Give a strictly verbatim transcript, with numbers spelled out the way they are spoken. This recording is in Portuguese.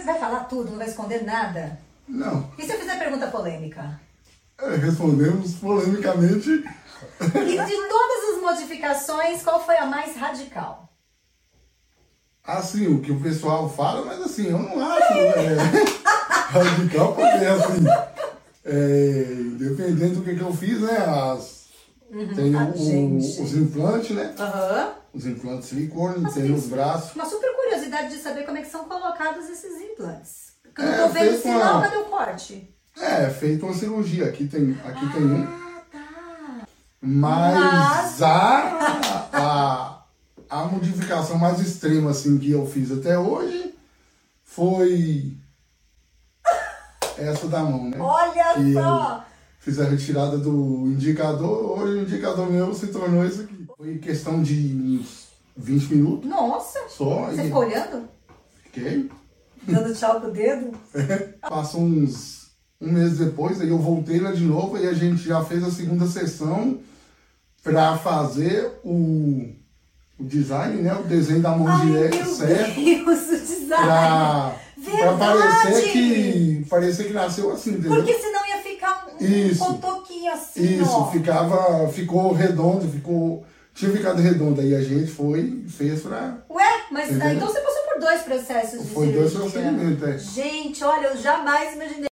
vai falar tudo, não vai esconder nada? Não. E se eu fizer pergunta polêmica? É, respondemos polemicamente. E de todas as modificações, qual foi a mais radical? Assim, o que o pessoal fala, mas assim, eu não acho é, radical, porque assim, é, dependendo do que, que eu fiz, né? As, Uhum, tem o, gente. o, os implantes, né? Aham. Os implantes de silicone, Nossa, tem tem os braços. uma super curiosidade de saber como é que são colocados esses implantes. Porque eu não É, tô vendo o feito sinal, uma- cadê o corte? É, é feito uma cirurgia. Aqui tem, aqui tem um. Ah, tá. Mas a, a, a modificação mais extrema assim, que eu fiz até hoje foi essa da mão, né? Olha Que só! eu fiz a retirada do indicador, hoje o indicador meu se tornou isso aqui. Foi questão de uns vinte minutos Nossa! só. Você e ficou olhando? Fiquei. Dando tchau com o dedo? Passou uns um mês depois, aí eu voltei lá de novo e a gente já fez a segunda sessão para fazer o, o design, né? O desenho da mão Ai, direita, meu certo? Deus, o design! Pra, pra Verdade! parecer que, parecer que nasceu assim, entendeu? Porque senão ia ficar um Isso. cotoquinho assim, Isso, ó. ficava, ficou redondo, ficou, tinha ficado redondo, aí a gente foi e fez pra... Ué, mas Entendeu? ah, então você passou por dois processos de Foi dois cirurgia. procedimentos, é. Gente, olha, eu jamais imaginei.